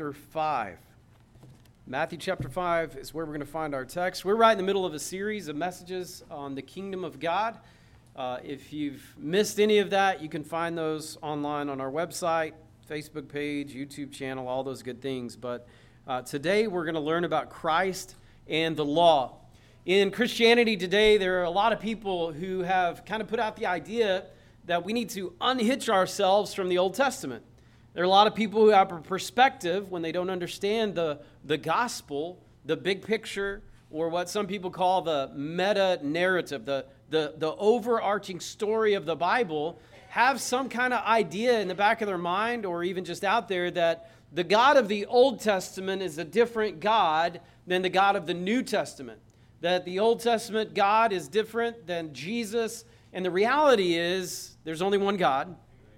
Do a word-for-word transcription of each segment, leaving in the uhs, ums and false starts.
chapter five. Matthew chapter five is where we're going to find our text. We're right in the middle of a series of messages on the kingdom of God. Uh, if you've missed any of that, you can find those online on our website, Facebook page, YouTube channel, all those good things. But uh, today we're going to learn about Christ and the law. In Christianity today, there are a lot of people who have kind of put out the idea that we need to unhitch ourselves from the Old Testament. There are a lot of people who have a perspective when they don't understand the, the gospel, the big picture, or what some people call the meta-narrative, the, the, the overarching story of the Bible, have some kind of idea in the back of their mind or even just out there that the God of the Old Testament is a different God than the God of the New Testament. That the Old Testament God is different than Jesus. And the reality is there's only one God.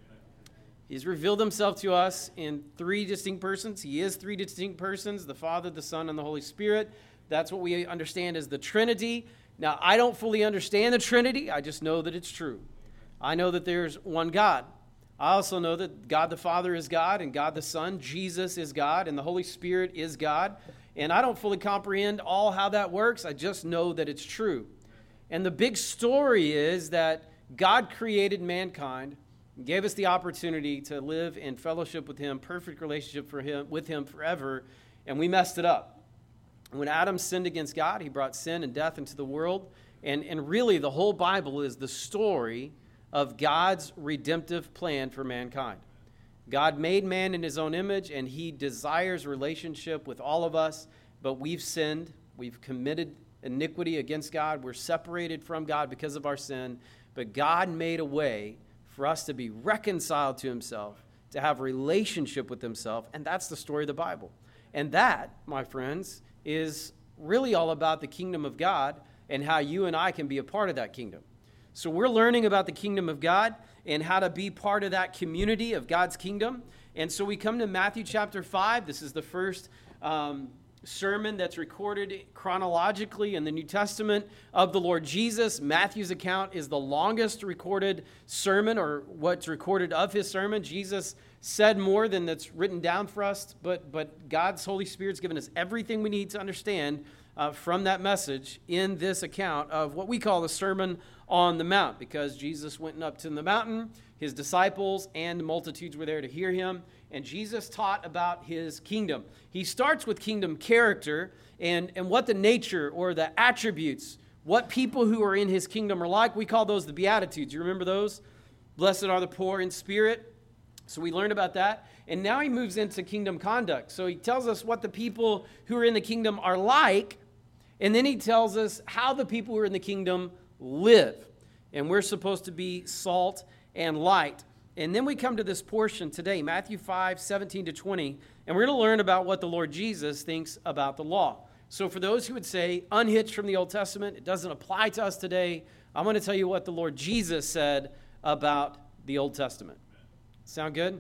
He's revealed himself to us in three distinct persons. He is three distinct persons, the Father, the Son, and the Holy Spirit. That's what we understand as the Trinity. Now, I don't fully understand the Trinity. I just know that it's true. I know that there's one God. I also know that God the Father is God, and God the Son, Jesus is God, and the Holy Spirit is God. And I don't fully comprehend all how that works. I just know that it's true. And the big story is that God created mankind, gave us the opportunity to live in fellowship with him, perfect relationship for him with him forever, and we messed it up. When Adam sinned against God, he brought sin and death into the world, and, and really the whole Bible is the story of God's redemptive plan for mankind. God made man in his own image, and he desires relationship with all of us, but we've sinned, we've committed iniquity against God, we're separated from God because of our sin, but God made a way for us to be reconciled to himself, to have a relationship with himself, and that's the story of the Bible. And that, my friends, is really all about the kingdom of God and how you and I can be a part of that kingdom. So we're learning about the kingdom of God and how to be part of that community of God's kingdom. And so we come to Matthew chapter five. This is the first um, sermon that's recorded chronologically in the New Testament of the Lord Jesus. Matthew's account is the longest recorded sermon, or what's recorded of his sermon. Jesus said more than that's written down for us, but, but God's Holy Spirit's given us everything we need to understand uh, from that message in this account of what we call the Sermon on the Mount, because Jesus went up to the mountain, his disciples and the multitudes were there to hear him, and Jesus taught about his kingdom. He starts with kingdom character and, and what the nature or the attributes, what people who are in his kingdom are like. We call those the Beatitudes. You remember those? Blessed are the poor in spirit. So we learned about that. And now he moves into kingdom conduct. So he tells us what the people who are in the kingdom are like, and then he tells us how the people who are in the kingdom live. And we're supposed to be salt and light. And then we come to this portion today, Matthew five, seventeen to twenty, and we're going to learn about what the Lord Jesus thinks about the law. So for those who would say, unhitched from the Old Testament, it doesn't apply to us today, I'm going to tell you what the Lord Jesus said about the Old Testament. Sound good?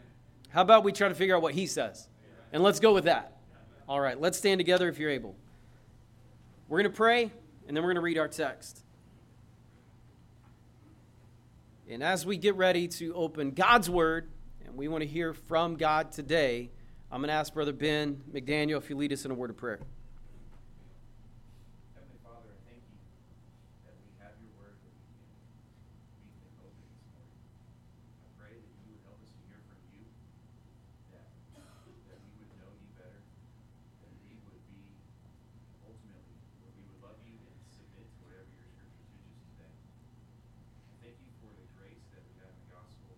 How about we try to figure out what he says? And let's go with that. All right, let's stand together if you're able. We're going to pray, and then we're going to read our text. And as we get ready to open God's Word, and we want to hear from God today, I'm going to ask Brother Ben McDaniel if you lead us in a word of prayer. Heavenly Father, I thank you that we have your Word that we can read and open this morning. I pray that you would help us to hear from you, that, that we would know you better, that we would be, ultimately, that we would love you and submit to whatever your Scripture teaches today. Thank you for the grace that we have in the gospel,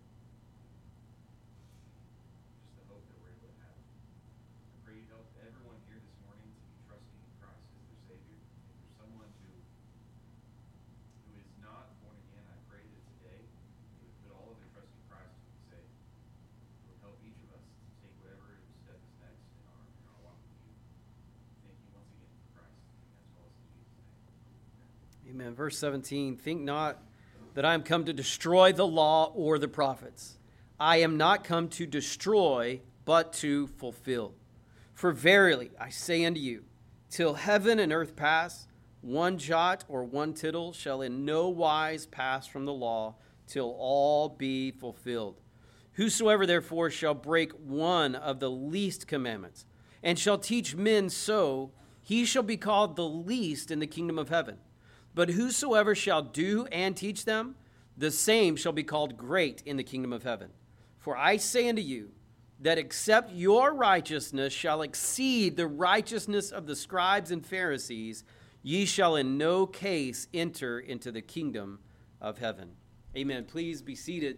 just the hope that we're able to have. I pray you help everyone here this morning to be trusting in Christ as their Savior. If there's someone who who is not born again, I pray that today they would put all of their trust in Christ to be saved. It would help each of us to take whatever step is next in our, in our walk with you. Thank you once again for Christ. And that's all in Jesus' name. Amen. Verse seventeen, think not that I am come to destroy the law or the prophets. I am not come to destroy, but to fulfill. For verily I say unto you, till heaven and earth pass, one jot or one tittle shall in no wise pass from the law, till all be fulfilled. Whosoever therefore shall break one of the least commandments, and shall teach men so, he shall be called the least in the kingdom of heaven. But whosoever shall do and teach them, the same shall be called great in the kingdom of heaven. For I say unto you, that except your righteousness shall exceed the righteousness of the scribes and Pharisees, ye shall in no case enter into the kingdom of heaven. Amen. Please be seated.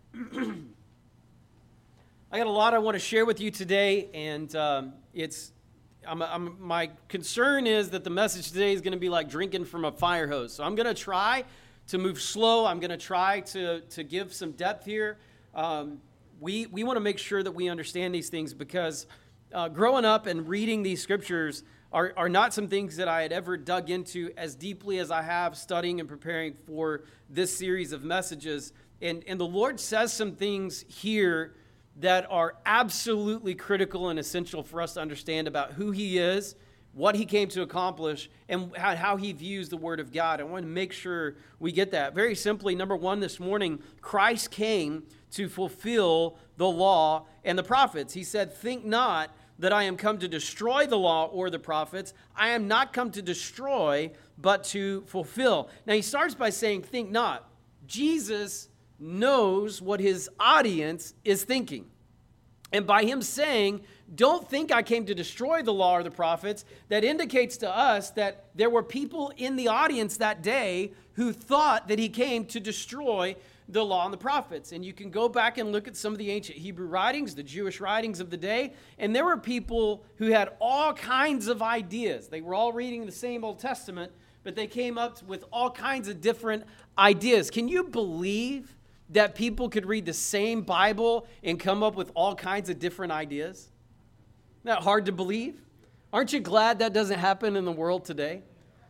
I got a lot I want to share with you today, and um, it's I'm, I'm, my concern is that the message today is going to be like drinking from a fire hose. So I'm going to try to move slow. I'm going to try to to give some depth here. Um, we we want to make sure that we understand these things because uh, growing up and reading these scriptures are, are not some things that I had ever dug into as deeply as I have studying and preparing for this series of messages. And, and the Lord says some things here that are absolutely critical and essential for us to understand about who he is, what he came to accomplish, and how, how he views the Word of God. I want to make sure we get that. Very simply, number one this morning, Christ came to fulfill the law and the prophets. He said, think not that I am come to destroy the law or the prophets. I am not come to destroy, but to fulfill. Now he starts by saying, think not. Jesus knows what his audience is thinking. And by him saying, don't think I came to destroy the law or the prophets, that indicates to us that there were people in the audience that day who thought that he came to destroy the law and the prophets. And you can go back and look at some of the ancient Hebrew writings, the Jewish writings of the day, and there were people who had all kinds of ideas. They were all reading the same Old Testament, but they came up with all kinds of different ideas. Can you believe that people could read the same Bible and come up with all kinds of different ideas? Isn't that hard to believe? Aren't you glad that doesn't happen in the world today?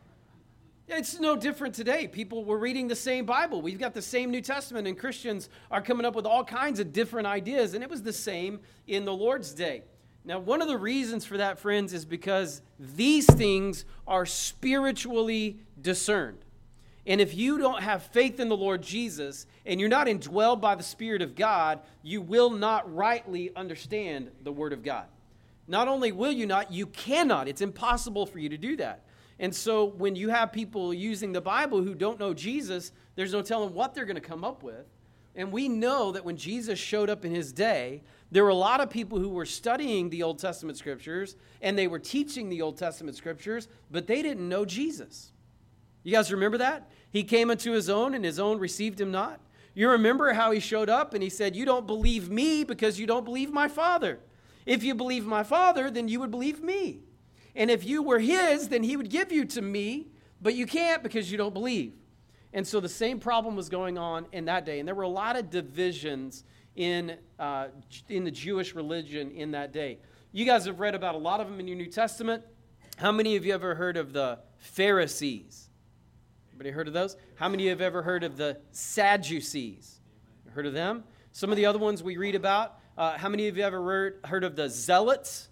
It's no different today. People were reading the same Bible. We've got the same New Testament, and Christians are coming up with all kinds of different ideas, and it was the same in the Lord's day. Now, one of the reasons for that, friends, is because these things are spiritually discerned. And if you don't have faith in the Lord Jesus and you're not indwelled by the Spirit of God, you will not rightly understand the Word of God. Not only will you not, you cannot. It's impossible for you to do that. And so when you have people using the Bible who don't know Jesus, there's no telling what they're going to come up with. And we know that when Jesus showed up in his day, there were a lot of people who were studying the Old Testament scriptures and they were teaching the Old Testament scriptures, but they didn't know Jesus. You guys remember that? He came unto his own, and his own received him not. You remember how he showed up, and he said, you don't believe me because you don't believe my Father. If you believe my Father, then you would believe me. And if you were his, then he would give you to me, but you can't because you don't believe. And so the same problem was going on in that day. And there were a lot of divisions in, uh, in the Jewish religion in that day. You guys have read about a lot of them in your New Testament. How many of you ever heard of the Pharisees? Anybody heard of those? How many have ever heard of the Sadducees? Heard of them? Some of the other ones we read about. Uh, how many of you ever heard, heard of the Zealots?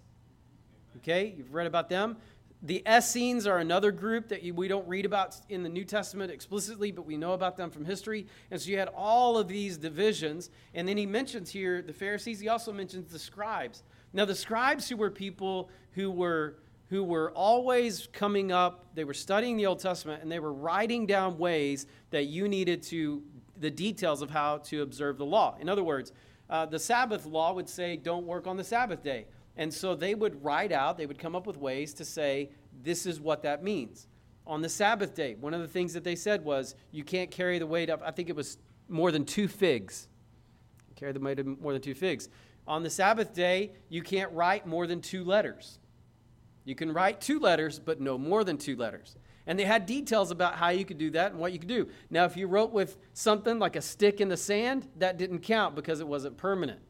Okay, you've read about them. The Essenes are another group that you, we don't read about in the New Testament explicitly, but we know about them from history. And so you had all of these divisions. And then he mentions here the Pharisees. He also mentions the scribes. Now, the scribes who were people who were who were always coming up, they were studying the Old Testament, and they were writing down ways that you needed to, the details of how to observe the law. In other words, uh, the Sabbath law would say, don't work on the Sabbath day. And so they would write out, they would come up with ways to say, this is what that means. On the Sabbath day, one of the things that they said was, you can't carry the weight of, I think it was more than two figs. Carry the weight of more than two figs. On the Sabbath day, you can't write more than two letters. You can write two letters, but no more than two letters. And they had details about how you could do that and what you could do. Now, if you wrote with something like a stick in the sand, that didn't count because it wasn't permanent.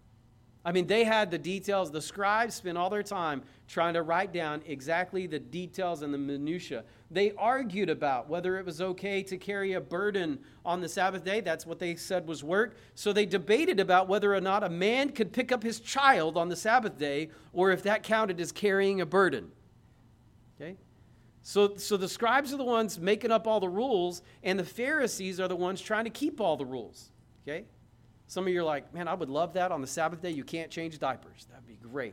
I mean, they had the details. The scribes spent all their time trying to write down exactly the details and the minutia. They argued about whether it was okay to carry a burden on the Sabbath day. That's what they said was work. So they debated about whether or not a man could pick up his child on the Sabbath day or if that counted as carrying a burden. Okay? So, so the scribes are the ones making up all the rules, and the Pharisees are the ones trying to keep all the rules. Okay? Some of you are like, man, I would love that on the Sabbath day. You can't change diapers. That'd be great.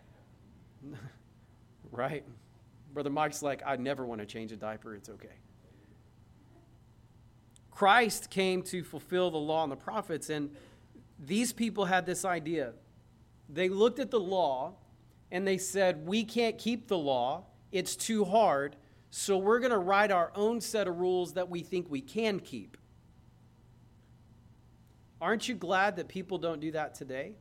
Right? Brother Mike's like, I never want to change a diaper. It's okay. Christ came to fulfill the law and the prophets, and these people had this idea. They looked at the law, and they said, we can't keep the law. It's too hard, so we're going to write our own set of rules that we think we can keep. Aren't you glad that people don't do that today?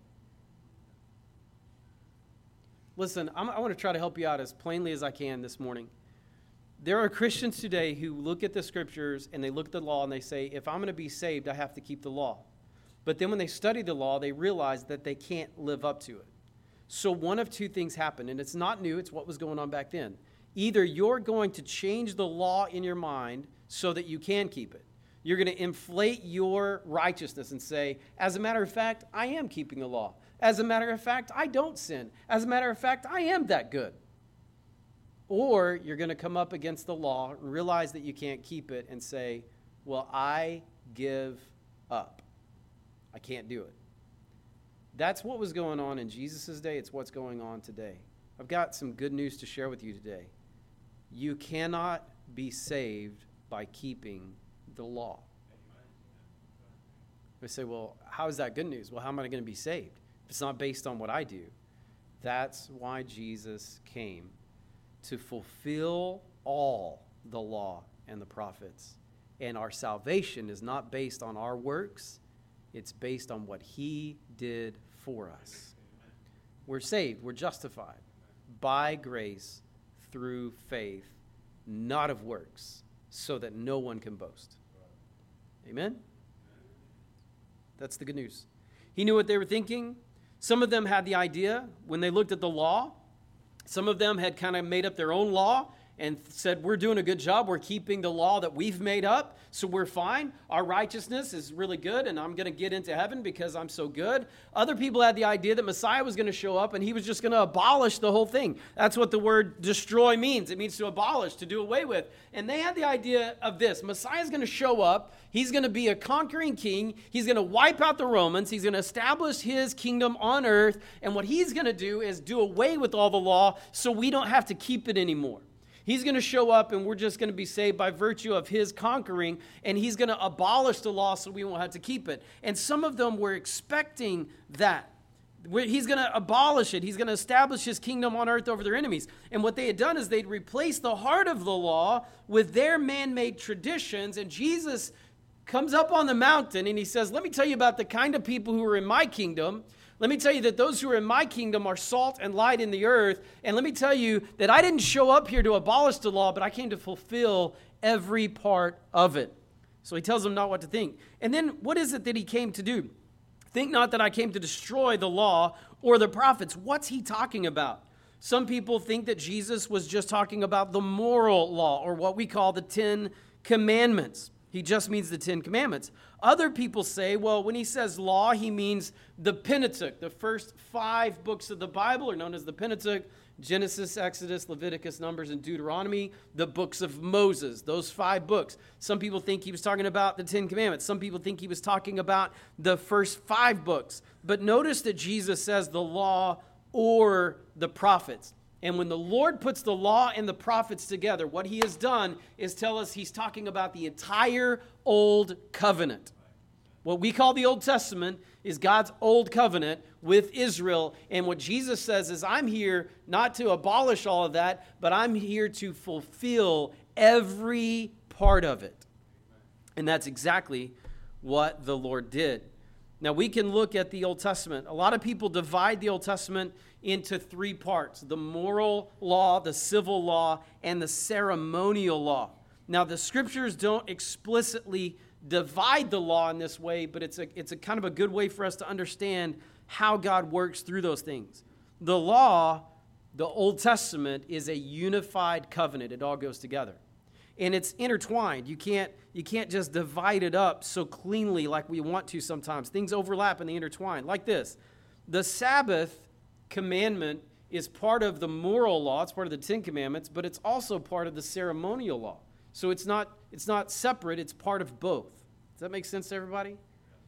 Listen, I'm, I want to try to help you out as plainly as I can this morning. There are Christians today who look at the scriptures and they look at the law and they say, if I'm going to be saved, I have to keep the law. But then when they study the law, they realize that they can't live up to it. So one of two things happen, and it's not new, it's what was going on back then. Either you're going to change the law in your mind so that you can keep it. You're going to inflate your righteousness and say, as a matter of fact, I am keeping the law. As a matter of fact, I don't sin. As a matter of fact, I am that good. Or you're going to come up against the law and realize that you can't keep it and say, well, I give up. I can't do it. That's what was going on in Jesus' day. It's what's going on today. I've got some good news to share with you today. You cannot be saved by keeping the law. We say, well, how is that good news? Well, how am I going to be saved if it's not based on what I do? That's why Jesus came, to fulfill all the law and the prophets. And our salvation is not based on our works. It's based on what he did for us. We're saved. We're justified by grace through faith, not of works, so that no one can boast. Amen? That's the good news. He knew what they were thinking. Some of them had the idea when they looked at the law. Some of them had kind of made up their own law and said, we're doing a good job. We're keeping the law that we've made up, so we're fine. Our righteousness is really good, and I'm going to get into heaven because I'm so good. Other people had the idea that Messiah was going to show up, and he was just going to abolish the whole thing. That's what the word destroy means. It means to abolish, to do away with. And they had the idea of this. Messiah is going to show up. He's going to be a conquering king. He's going to wipe out the Romans. He's going to establish his kingdom on earth. And what he's going to do is do away with all the law so we don't have to keep it anymore. He's going to show up and we're just going to be saved by virtue of his conquering, and he's going to abolish the law so we won't have to keep it. And some of them were expecting that. He's going to abolish it. He's going to establish his kingdom on earth over their enemies. And what they had done is they'd replaced the heart of the law with their man-made traditions, and Jesus comes up on the mountain and he says, let me tell you about the kind of people who are in my kingdom. Let me tell you that those who are in my kingdom are salt and light in the earth. And let me tell you that I didn't show up here to abolish the law, but I came to fulfill every part of it. So he tells them not what to think. And then what is it that he came to do? Think not that I came to destroy the law or the prophets. What's he talking about? Some people think that Jesus was just talking about the moral law, or what we call the Ten Commandments. He just means the Ten Commandments. Other people say, well, when he says law, he means the Pentateuch. The first five books of the Bible are known as the Pentateuch: Genesis, Exodus, Leviticus, Numbers, and Deuteronomy, the books of Moses, those five books. Some people think he was talking about the Ten Commandments. Some people think he was talking about the first five books. But notice that Jesus says the law or the prophets. And when the Lord puts the law and the prophets together, what he has done is tell us he's talking about the entire Old Covenant. What we call the Old Testament is God's Old Covenant with Israel. And what Jesus says is, I'm here not to abolish all of that, but I'm here to fulfill every part of it. And that's exactly what the Lord did. Now, we can look at the Old Testament. A lot of people divide the Old Testament into three parts: the moral law, the civil law, and the ceremonial law. Now, the scriptures don't explicitly divide the law in this way, but it's a, it's a kind of a good way for us to understand how God works through those things. The law, the Old Testament, is a unified covenant. It all goes together. And it's intertwined. You can't, you can't just divide it up so cleanly like we want to sometimes. Things overlap and they intertwine. Like this: the Sabbath commandment is part of the moral law. It's part of the Ten Commandments, but it's also part of the ceremonial law. So it's not, it's not separate. It's part of both. Does that make sense to everybody?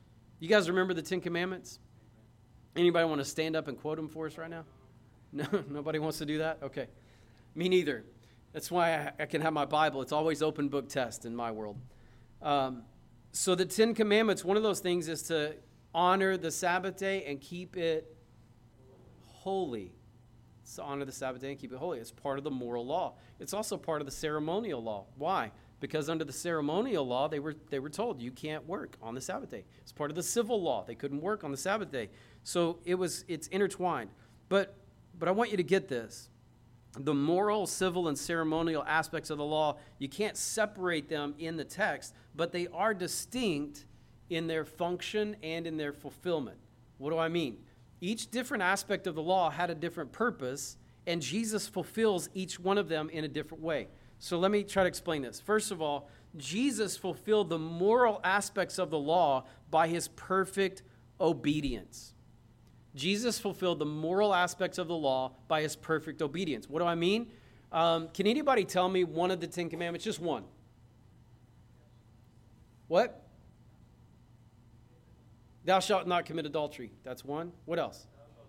You guys remember the Ten Commandments? Anybody want to stand up and quote them for us right now? No, nobody wants to do that? Okay. Me neither. That's why I, I can have my Bible. It's always open book test in my world. Um, so the Ten Commandments, one of those things is to honor the Sabbath day and keep it holy. It's to honor the Sabbath day and keep it holy. It's part of the moral law. It's also part of the ceremonial law. Why? Because under the ceremonial law, they were they were told you can't work on the Sabbath day. It's part of the civil law. They couldn't work on the Sabbath day. So it was it's intertwined. But but I want you to get this. The moral, civil, and ceremonial aspects of the law, you can't separate them in the text, but they are distinct in their function and in their fulfillment. What do I mean? Each different aspect of the law had a different purpose, and Jesus fulfills each one of them in a different way. So let me try to explain this. First of all, Jesus fulfilled the moral aspects of the law by his perfect obedience. Jesus fulfilled the moral aspects of the law by his perfect obedience. What do I mean? Um, can anybody tell me one of the Ten Commandments? Just one. What? Thou shalt not commit adultery. That's one. What else?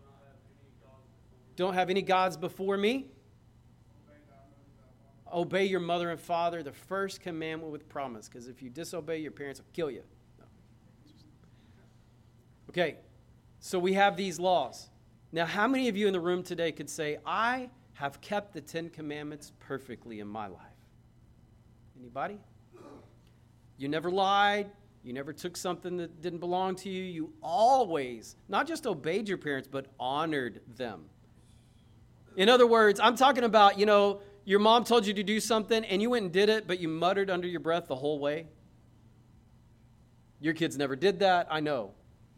Don't have any gods before me. Obey your mother and father, the first commandment with promise, because if you disobey, your parents will kill you. No. Okay, so we have these laws. Now, how many of you in the room today could say, I have kept the Ten Commandments perfectly in my life? Anybody? You never lied. You never took something that didn't belong to you. You always, not just obeyed your parents, but honored them. In other words, I'm talking about, you know, your mom told you to do something and you went and did it, but you muttered under your breath the whole way. Your kids never did that, I know.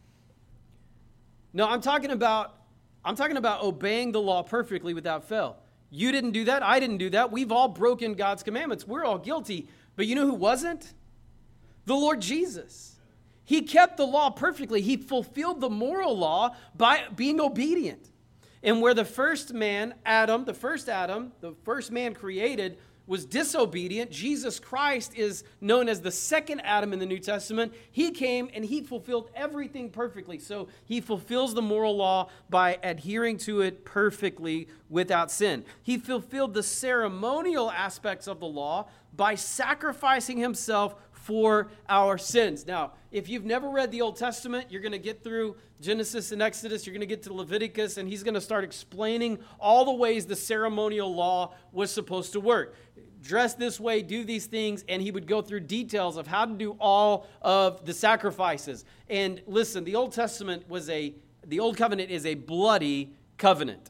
No, I'm talking about I'm talking about obeying the law perfectly without fail. You didn't do that, I didn't do that. We've all broken God's commandments. We're all guilty. But you know who wasn't? The Lord Jesus. He kept the law perfectly. He fulfilled the moral law by being obedient. And where the first man, Adam, the first Adam, the first man created, was disobedient, Jesus Christ is known as the second Adam in the New Testament. He came and he fulfilled everything perfectly. So he fulfills the moral law by adhering to it perfectly without sin. He fulfilled the ceremonial aspects of the law by sacrificing himself for our sins. Now, if you've never read the Old Testament, you're going to get through Genesis and Exodus, you're going to get to Leviticus, and he's going to start explaining all the ways the ceremonial law was supposed to work. Dress this way, do these things, and he would go through details of how to do all of the sacrifices. And listen, the Old Testament was a, the Old Covenant is a bloody covenant.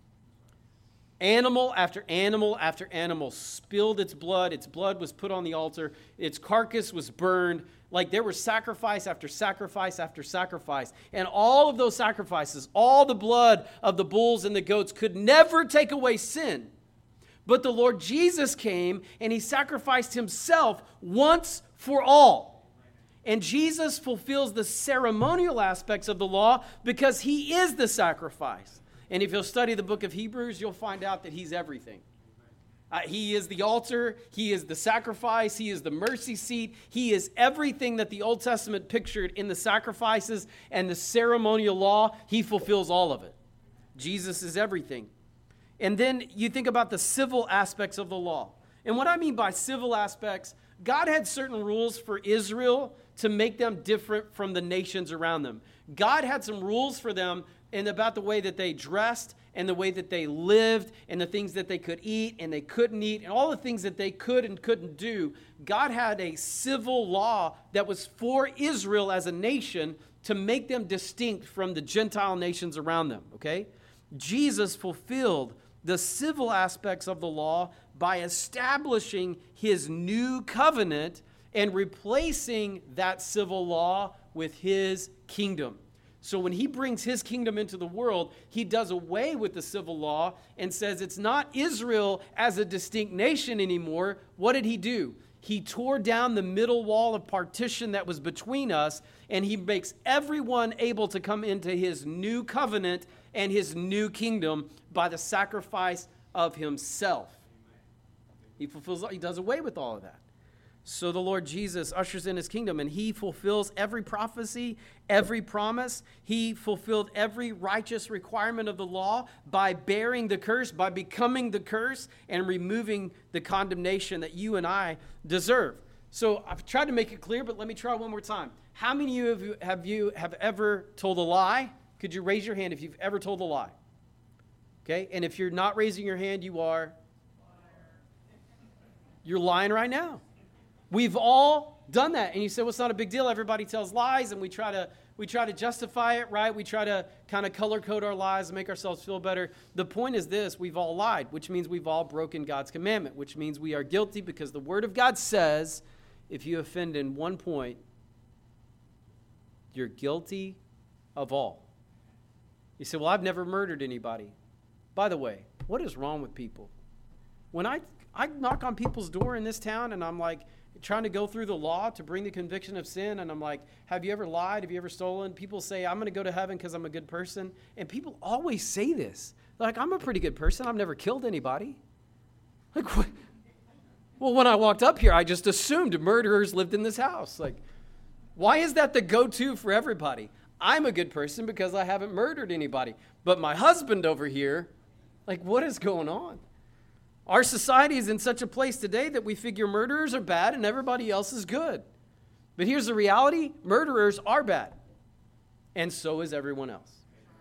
Animal after animal after animal spilled its blood. Its blood was put on the altar. Its carcass was burned. Like there was sacrifice after sacrifice after sacrifice. And all of those sacrifices, all the blood of the bulls and the goats could never take away sin. But the Lord Jesus came and he sacrificed himself once for all. And Jesus fulfills the ceremonial aspects of the law because he is the sacrifice. And if you'll study the book of Hebrews, you'll find out that he's everything. Uh, he is the altar. He is the sacrifice. He is the mercy seat. He is everything that the Old Testament pictured in the sacrifices and the ceremonial law. He fulfills all of it. Jesus is everything. And then you think about the civil aspects of the law. And what I mean by civil aspects, God had certain rules for Israel to make them different from the nations around them. God had some rules for them and about the way that they dressed and the way that they lived and the things that they could eat and they couldn't eat and all the things that they could and couldn't do. God had a civil law that was for Israel as a nation to make them distinct from the Gentile nations around them, okay? Jesus fulfilled the civil aspects of the law by establishing his new covenant and replacing that civil law with his kingdom. So when he brings his kingdom into the world, he does away with the civil law and says it's not Israel as a distinct nation anymore. What did he do? He tore down the middle wall of partition that was between us, and he makes everyone able to come into his new covenant and his new kingdom by the sacrifice of himself. He fulfills, he does away with all of that. So the Lord Jesus ushers in his kingdom, and he fulfills every prophecy, every promise. He fulfilled every righteous requirement of the law by bearing the curse, by becoming the curse, and removing the condemnation that you and I deserve. So I've tried to make it clear, but let me try one more time. How many of you have, you have ever told a lie? Could you raise your hand if you've ever told a lie? Okay, and if you're not raising your hand, you are? You're lying right now. We've all done that. And you say, well, it's not a big deal. Everybody tells lies, and we try to we try to justify it, right? We try to kind of color code our lies and make ourselves feel better. The point is this: we've all lied, which means we've all broken God's commandment, which means we are guilty because the Word of God says if you offend in one point, you're guilty of all. You say, well, I've never murdered anybody. By the way, what is wrong with people? When I, I knock on people's door in this town and I'm like, trying to go through the law to bring the conviction of sin, and I'm like, have you ever lied? Have you ever stolen? People say, I'm going to go to heaven because I'm a good person. And people always say this. They're like, I'm a pretty good person. I've never killed anybody. Like, what? Well, when I walked up here, I just assumed murderers lived in this house. Like, why is that the go-to for everybody? I'm a good person because I haven't murdered anybody. But my husband over here, like, what is going on? Our society is in such a place today that we figure murderers are bad and everybody else is good. But here's the reality: murderers are bad. And so is everyone else.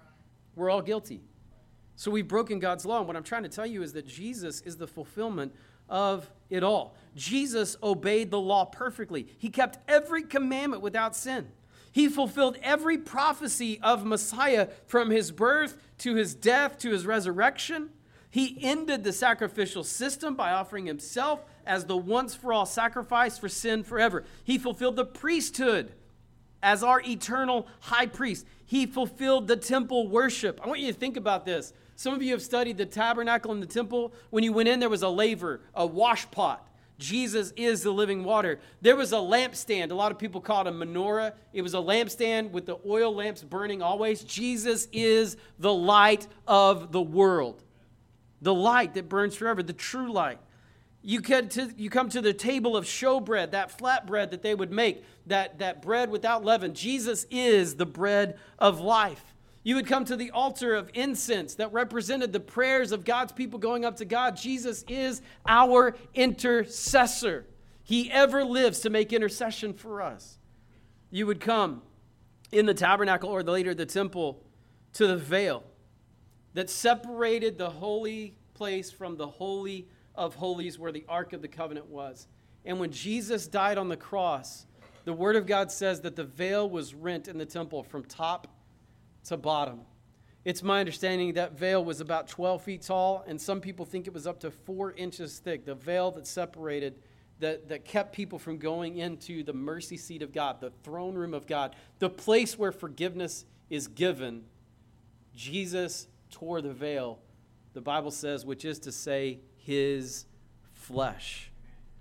We're all guilty. So we've broken God's law. And what I'm trying to tell you is that Jesus is the fulfillment of it all. Jesus obeyed the law perfectly. He kept every commandment without sin. He fulfilled every prophecy of Messiah from his birth to his death to his resurrection. He ended the sacrificial system by offering himself as the once-for-all sacrifice for sin forever. He fulfilled the priesthood as our eternal high priest. He fulfilled the temple worship. I want you to think about this. Some of you have studied the tabernacle and the temple. When you went in, there was a laver, a wash pot. Jesus is the living water. There was a lampstand. A lot of people call it a menorah. It was a lampstand with the oil lamps burning always. Jesus is the light of the world. The light that burns forever, the true light. You, get to, you come to the table of showbread, that flat bread that they would make, that, that bread without leaven. Jesus is the bread of life. You would come to the altar of incense that represented the prayers of God's people going up to God. Jesus is our intercessor. He ever lives to make intercession for us. You would come in the tabernacle or later the temple to the veil that separated the holy place from the holy of holies where the Ark of the Covenant was. And when Jesus died on the cross, the Word of God says that the veil was rent in the temple from top to bottom. It's my understanding that veil was about twelve feet tall, and some people think it was up to four inches thick. The veil that separated, that, that kept people from going into the mercy seat of God, the throne room of God, the place where forgiveness is given. Jesus tore the veil, the Bible says, which is to say, his flesh.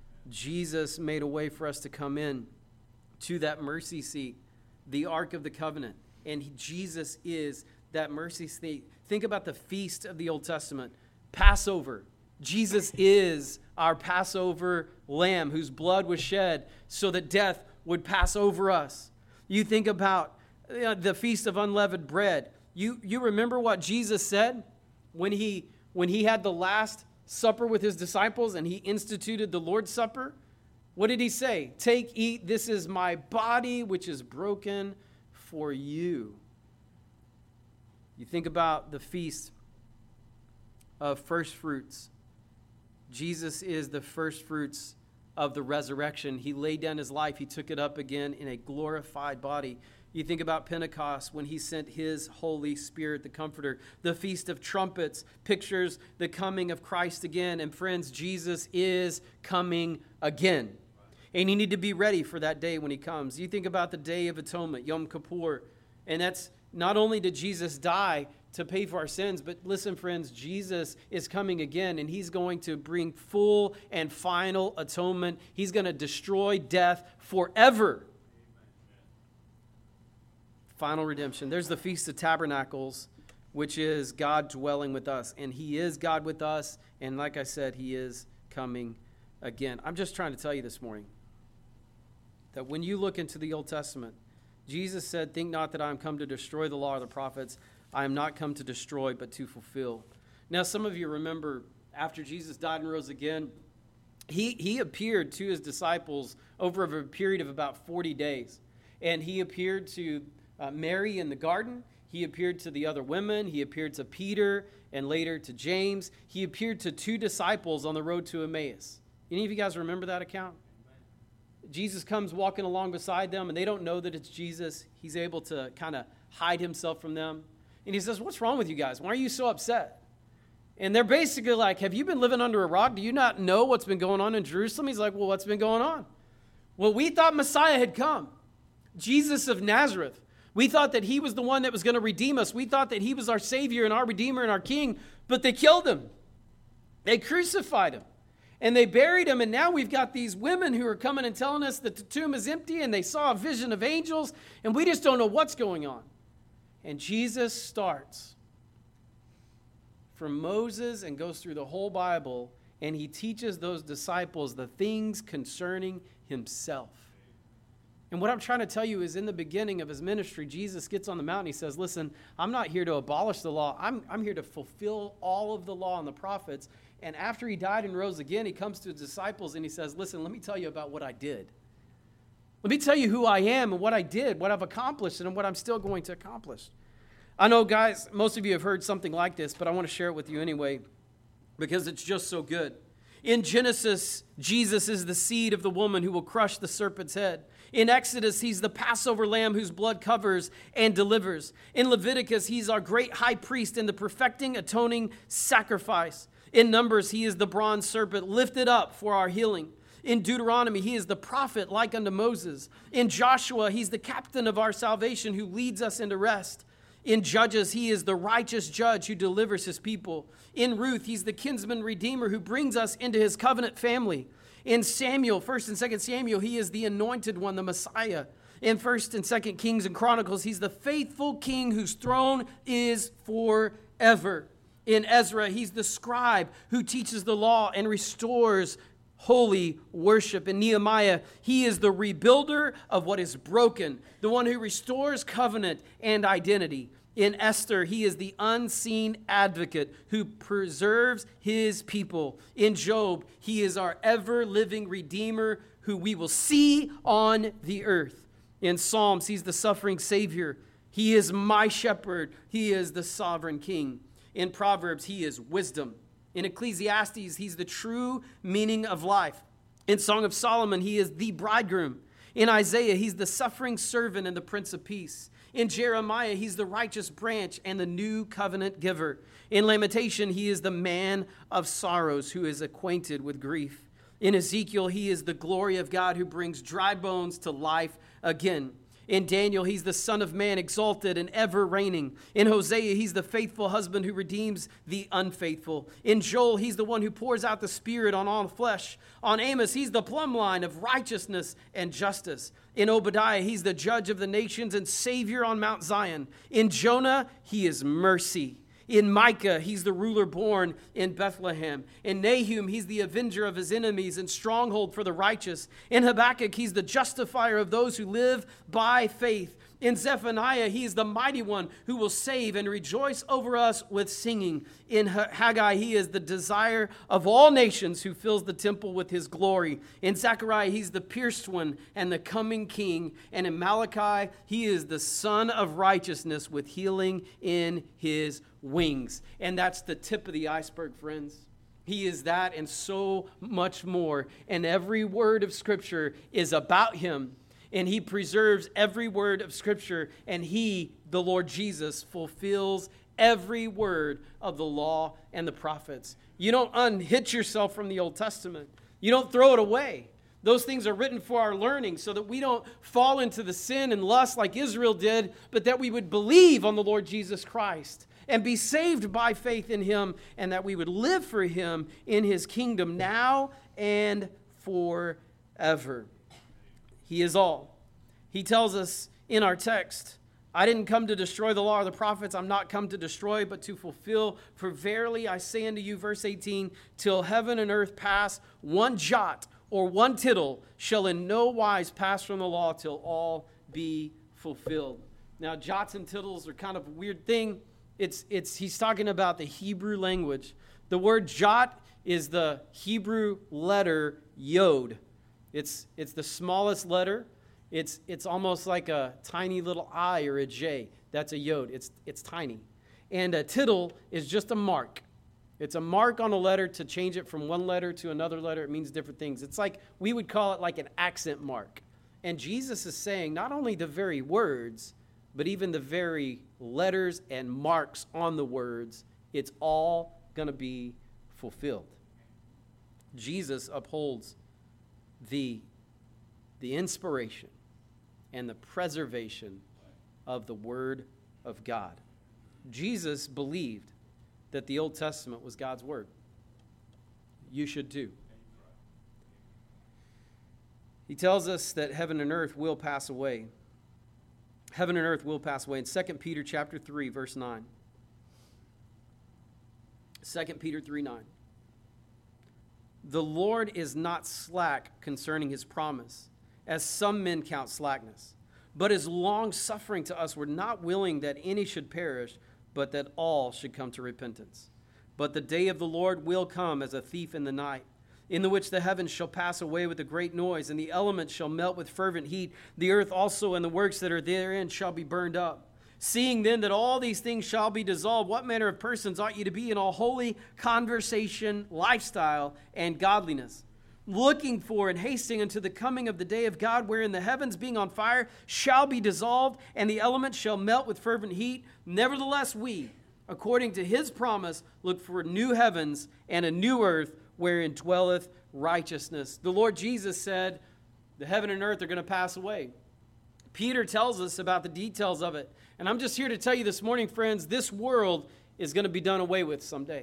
Jesus made a way for us to come in to that mercy seat, the Ark of the Covenant. And he, Jesus is that mercy seat. Think about the feast of the Old Testament. Passover. Jesus is our Passover lamb whose blood was shed so that death would pass over us. You think about uh, the Feast of Unleavened Bread. You, you remember what Jesus said when he, when he had the Last Supper with his disciples and he instituted the Lord's Supper? What did he say? Take, eat, this is my body which is broken for you. You think about the Feast of First Fruits. Jesus is the first fruits of the resurrection. He laid down his life. He took it up again in a glorified body. You think about Pentecost when he sent his Holy Spirit, the Comforter. The Feast of Trumpets pictures the coming of Christ again. And friends, Jesus is coming again. And you need to be ready for that day when he comes. You think about the Day of Atonement, Yom Kippur. And that's not only did Jesus die to pay for our sins, but listen, friends, Jesus is coming again, and he's going to bring full and final atonement. He's going to destroy death forever. Final redemption. There's the Feast of Tabernacles, which is God dwelling with us. And he is God with us. And like I said, he is coming again. I'm just trying to tell you this morning, that when you look into the Old Testament, Jesus said, think not that I am come to destroy the law or the prophets. I am not come to destroy, but to fulfill. Now, some of you remember after Jesus died and rose again, he, he appeared to his disciples over a period of about forty days. And he appeared to uh, Mary in the garden. He appeared to the other women. He appeared to Peter and later to James. He appeared to two disciples on the road to Emmaus. Any of you guys remember that account? Jesus comes walking along beside them, and they don't know that it's Jesus. He's able to kind of hide himself from them. And he says, what's wrong with you guys? Why are you so upset? And they're basically like, have you been living under a rock? Do you not know what's been going on in Jerusalem? He's like, well, what's been going on? Well, we thought Messiah had come. Jesus of Nazareth. We thought that he was the one that was going to redeem us. We thought that he was our Savior and our Redeemer and our King, but they killed him. They crucified him. And they buried him, and now we've got these women who are coming and telling us that the tomb is empty, and they saw a vision of angels, and we just don't know what's going on. And Jesus starts from Moses and goes through the whole Bible, and he teaches those disciples the things concerning himself. And what I'm trying to tell you is in the beginning of his ministry, Jesus gets on the mountain. He says, listen, I'm not here to abolish the law. I'm, I'm here to fulfill all of the law and the prophets. And after he died and rose again, he comes to his disciples and he says, listen, let me tell you about what I did. Let me tell you who I am and what I did, what I've accomplished, and what I'm still going to accomplish. I know, guys, most of you have heard something like this, but I want to share it with you anyway because it's just so good. In Genesis, Jesus is the seed of the woman who will crush the serpent's head. In Exodus, he's the Passover lamb whose blood covers and delivers. In Leviticus, he's our great high priest in the perfecting, atoning sacrifice. In Numbers, he is the bronze serpent lifted up for our healing. In Deuteronomy, he is the prophet like unto Moses. In Joshua, he's the captain of our salvation who leads us into rest. In Judges, he is the righteous judge who delivers his people. In Ruth, he's the kinsman redeemer who brings us into his covenant family. In Samuel, First and Second Samuel, he is the anointed one, the Messiah. In First and Second Kings and Chronicles, he's the faithful king whose throne is forever. In Ezra, he's the scribe who teaches the law and restores holy worship. In Nehemiah, he is the rebuilder of what is broken, the one who restores covenant and identity. In Esther, he is the unseen advocate who preserves his people. In Job, he is our ever-living Redeemer who we will see on the earth. In Psalms, he's the suffering Savior. He is my shepherd. He is the sovereign King. In Proverbs, he is wisdom. In Ecclesiastes, he's the true meaning of life. In Song of Solomon, he is the bridegroom. In Isaiah, he's the suffering servant and the Prince of Peace. In Jeremiah, he's the righteous branch and the new covenant giver. In Lamentation, he is the man of sorrows who is acquainted with grief. In Ezekiel, he is the glory of God who brings dry bones to life again. In Daniel, he's the Son of Man, exalted and ever reigning. In Hosea, he's the faithful husband who redeems the unfaithful. In Joel, he's the one who pours out the Spirit on all flesh. On Amos, he's the plumb line of righteousness and justice. In Obadiah, he's the judge of the nations and Savior on Mount Zion. In Jonah, he is mercy. In Micah, he's the ruler born in Bethlehem. In Nahum, he's the avenger of his enemies and stronghold for the righteous. In Habakkuk, he's the justifier of those who live by faith. In Zephaniah, he is the mighty one who will save and rejoice over us with singing. In Haggai, he is the desire of all nations who fills the temple with his glory. In Zechariah, he's the pierced one and the coming king. And in Malachi, he is the son of righteousness with healing in his wings. And that's the tip of the iceberg, friends. He is that and so much more. And every word of Scripture is about him. And he preserves every word of Scripture. And he, the Lord Jesus, fulfills every word of the law and the prophets. You don't unhitch yourself from the Old Testament. You don't throw it away. Those things are written for our learning so that we don't fall into the sin and lust like Israel did, but that we would believe on the Lord Jesus Christ and be saved by faith in him, and that we would live for him in his kingdom now and forever. He is all. He tells us in our text, I didn't come to destroy the law or the prophets. I'm not come to destroy, but to fulfill. For verily I say unto you, verse eighteen, till heaven and earth pass, one jot or one tittle shall in no wise pass from the law till all be fulfilled. Now, jots and tittles are kind of a weird thing. It's, it's, he's talking about the Hebrew language. The word jot is the Hebrew letter yod. It's, it's the smallest letter. It's, it's almost like a tiny little I or a J. That's a yod. It's, it's tiny. And a tittle is just a mark. It's a mark on a letter to change it from one letter to another letter. It means different things. It's like, we would call it like an accent mark. And Jesus is saying not only the very words, but even the very letters and marks on the words, it's all going to be fulfilled. Jesus upholds the, the inspiration and the preservation of the Word of God. Jesus believed that the Old Testament was God's Word. You should too. He tells us that heaven and earth will pass away. Heaven and earth will pass away. In Second Peter chapter three, verse nine. Second Peter three nine. The Lord is not slack concerning his promise, as some men count slackness, but is long-suffering to us. We're not willing that any should perish, but that all should come to repentance. But the day of the Lord will come as a thief in the night, in the which the heavens shall pass away with a great noise, and the elements shall melt with fervent heat. The earth also and the works that are therein shall be burned up. Seeing then that all these things shall be dissolved, what manner of persons ought ye to be in all holy conversation, lifestyle, and godliness, looking for and hasting unto the coming of the day of God, wherein the heavens being on fire shall be dissolved, and the elements shall melt with fervent heat. Nevertheless we, according to his promise, look for new heavens and a new earth, wherein dwelleth righteousness. The Lord Jesus said, the heaven and earth are going to pass away. Peter tells us about the details of it. And I'm just here to tell you this morning, friends, this world is going to be done away with someday.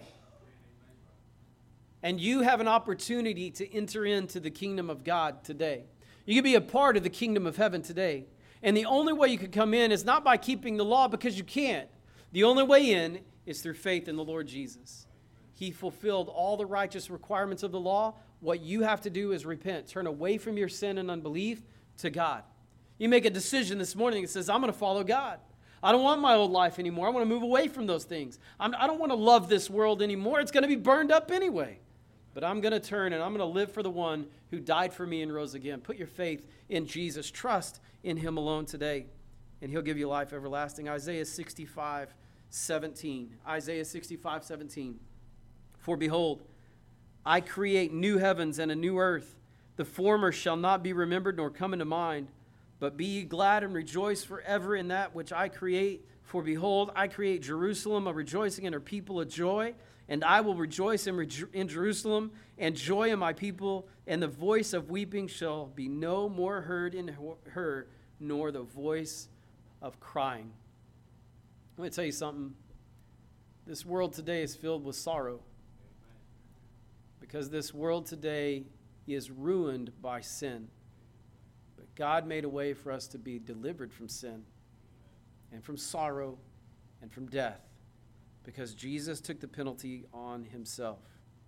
And you have an opportunity to enter into the kingdom of God today. You can be a part of the kingdom of heaven today. And the only way you can come in is not by keeping the law, because you can't. The only way in is through faith in the Lord Jesus. He fulfilled all the righteous requirements of the law. What you have to do is repent. Turn away from your sin and unbelief to God. You make a decision this morning that says, I'm going to follow God. I don't want my old life anymore. I want to move away from those things. I'm, I don't want to love this world anymore. It's going to be burned up anyway. But I'm going to turn and I'm going to live for the one who died for me and rose again. Put your faith in Jesus. Trust in him alone today, and he'll give you life everlasting. Isaiah sixty-five seventeen. Isaiah sixty-five seventeen. For behold, I create new heavens and a new earth. The former shall not be remembered nor come into mind. But be ye glad and rejoice forever in that which I create. For behold, I create Jerusalem a rejoicing and her people a joy. And I will rejoice in, rejo- in Jerusalem and joy in my people. And the voice of weeping shall be no more heard in her, nor the voice of crying. Let me tell you something. This world today is filled with sorrow. Because this world today is ruined by sin. But God made a way for us to be delivered from sin and from sorrow and from death, because Jesus took the penalty on himself.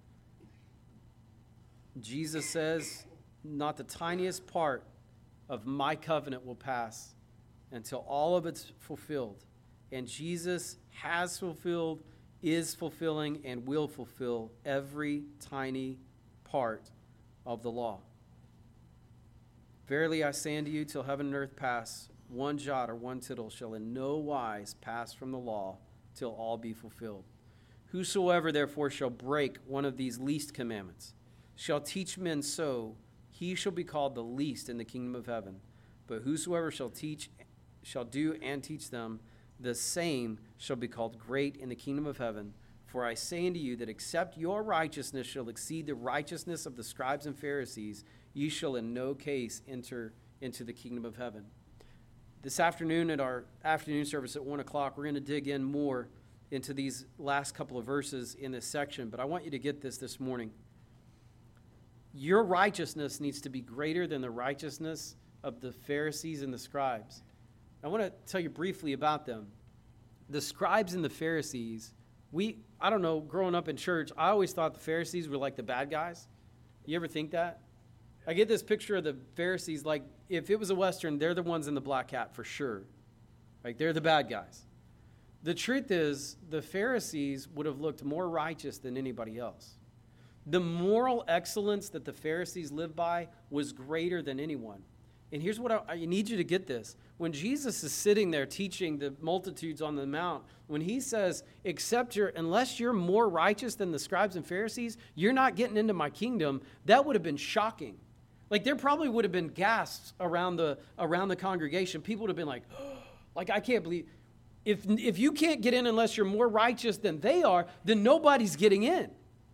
Jesus says, not the tiniest part of my covenant will pass until all of it's fulfilled. And Jesus has fulfilled, is fulfilling, and will fulfill every tiny part of the law. Verily I say unto you, till heaven and earth pass, one jot or one tittle shall in no wise pass from the law, till all be fulfilled. Whosoever therefore shall break one of these least commandments, shall teach men so, he shall be called the least in the kingdom of heaven. But whosoever shall teach, shall do and teach them, the same shall be called great in the kingdom of heaven. For I say unto you that except your righteousness shall exceed the righteousness of the scribes and Pharisees, ye shall in no case enter into the kingdom of heaven. This afternoon at our afternoon service at one o'clock, we're going to dig in more into these last couple of verses in this section. But I want you to get this this morning. Your righteousness needs to be greater than the righteousness of the Pharisees and the scribes. I want to tell you briefly about them. The scribes and the Pharisees, we, I don't know, growing up in church, I always thought the Pharisees were like the bad guys. You ever think that? I get this picture of the Pharisees like if it was a Western, they're the ones in the black hat for sure. Like they're the bad guys. The truth is, the Pharisees would have looked more righteous than anybody else. The moral excellence that the Pharisees lived by was greater than anyone. And here's what I, I need you to get this. When Jesus is sitting there teaching the multitudes on the mount, when he says, except you're, unless you're more righteous than the scribes and Pharisees, you're not getting into my kingdom, that would have been shocking. Like there probably would have been gasps around the, around the congregation. People would have been like, oh, like I can't believe, if, if you can't get in unless you're more righteous than they are, then nobody's getting in.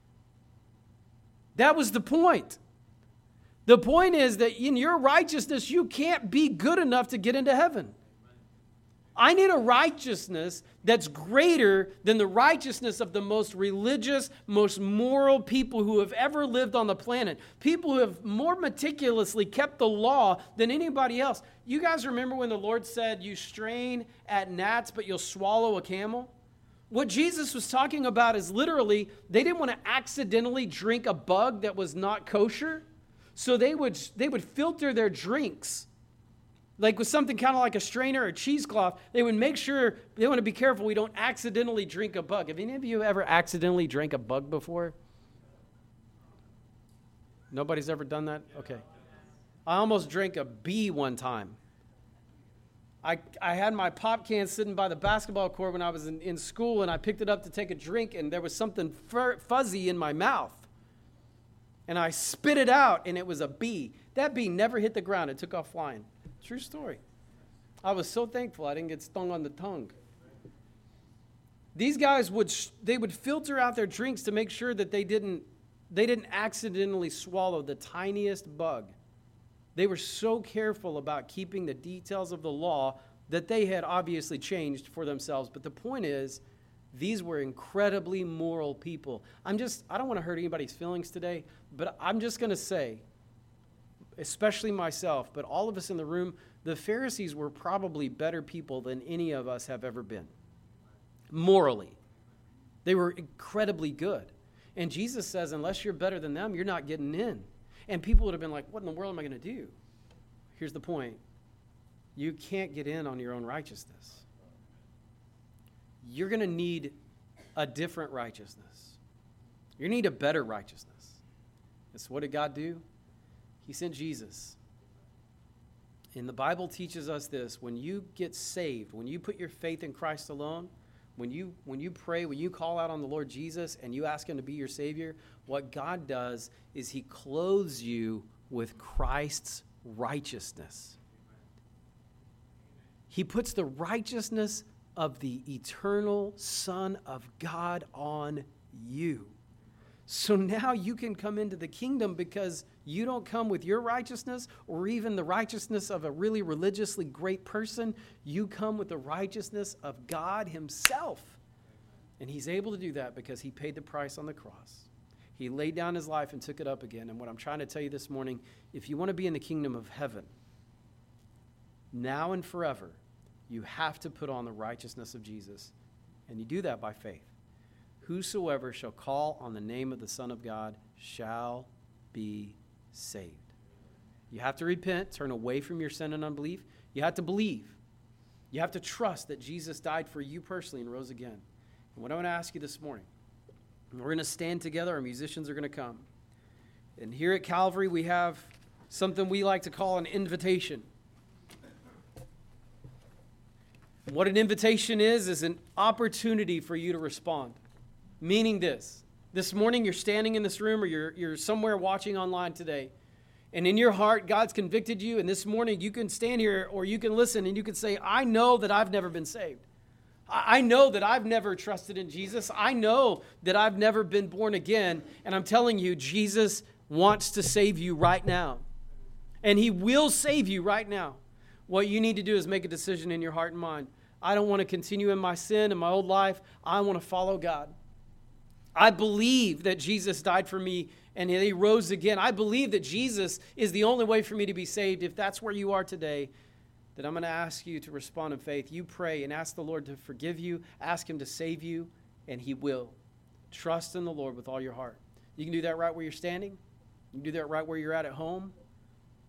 That was the point. The point is that in your righteousness, you can't be good enough to get into heaven. I need a righteousness that's greater than the righteousness of the most religious, most moral people who have ever lived on the planet. People who have more meticulously kept the law than anybody else. You guys remember when the Lord said, you strain at gnats, but you'll swallow a camel? What Jesus was talking about is literally, they didn't want to accidentally drink a bug that was not kosher. So they would they would filter their drinks, like with something kind of like a strainer or a cheesecloth. They would make sure, they want to be careful we don't accidentally drink a bug. Have any of you ever accidentally drank a bug before? Nobody's ever done that? Okay. I almost drank a bee one time. I, I had my pop can sitting by the basketball court when I was in, in school, and I picked it up to take a drink, and there was something fur, fuzzy in my mouth. And I spit it out, and it was a bee. That bee never hit the ground. It took off flying. True story. I was so thankful I didn't get stung on the tongue. These guys would they would filter out their drinks to make sure that they didn't they didn't accidentally swallow the tiniest bug. They were so careful about keeping the details of the law that they had obviously changed for themselves. But the point is, these were incredibly moral people. I'm just, I don't want to hurt anybody's feelings today, but I'm just going to say, especially myself, but all of us in the room, the Pharisees were probably better people than any of us have ever been. Morally. They were incredibly good. And Jesus says, unless you're better than them, you're not getting in. And people would have been like, what in the world am I going to do? Here's the point. You can't get in on your own righteousness. You're going to need a different righteousness. You need a better righteousness. And so what did God do? He sent Jesus. And the Bible teaches us this. When you get saved, when you put your faith in Christ alone, when you, when you pray, when you call out on the Lord Jesus and you ask him to be your Savior, what God does is he clothes you with Christ's righteousness. He puts the righteousness of the eternal Son of God on you. So now you can come into the kingdom because you don't come with your righteousness or even the righteousness of a really religiously great person. You come with the righteousness of God himself. And he's able to do that because he paid the price on the cross. He laid down his life and took it up again. And what I'm trying to tell you this morning, if you want to be in the kingdom of heaven, now and forever, you have to put on the righteousness of Jesus. And you do that by faith. Whosoever shall call on the name of the Son of God shall be saved. You have to repent, turn away from your sin and unbelief. You have to believe. You have to trust that Jesus died for you personally and rose again. And what I want to ask you this morning, we're going to stand together. Our musicians are going to come. And here at Calvary, we have something we like to call an invitation. What an invitation is, is an opportunity for you to respond. Meaning this, this morning you're standing in this room or you're, you're somewhere watching online today, and in your heart, God's convicted you, and this morning you can stand here or you can listen and you can say, I know that I've never been saved. I know that I've never trusted in Jesus. I know that I've never been born again, and I'm telling you, Jesus wants to save you right now, and he will save you right now. What you need to do is make a decision in your heart and mind. I don't want to continue in my sin, in my old life. I want to follow God. I believe that Jesus died for me and he rose again. I believe that Jesus is the only way for me to be saved. If that's where you are today, then I'm going to ask you to respond in faith. You pray and ask the Lord to forgive you, ask him to save you, and he will. Trust in the Lord with all your heart. You can do that right where you're standing. You can do that right where you're at at home.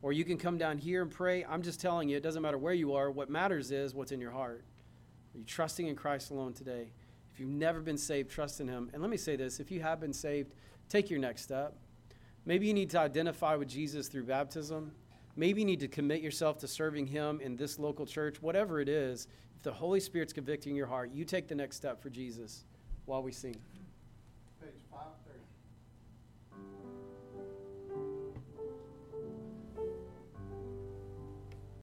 or you can come down here and pray. I'm just telling you, it doesn't matter where you are. What matters is what's in your heart. Are you trusting in Christ alone today? If you've never been saved, trust in him. And let me say this, if you have been saved, take your next step. Maybe you need to identify with Jesus through baptism. Maybe you need to commit yourself to serving him in this local church. Whatever it is, if the Holy Spirit's convicting your heart, you take the next step for Jesus while we sing. Page five.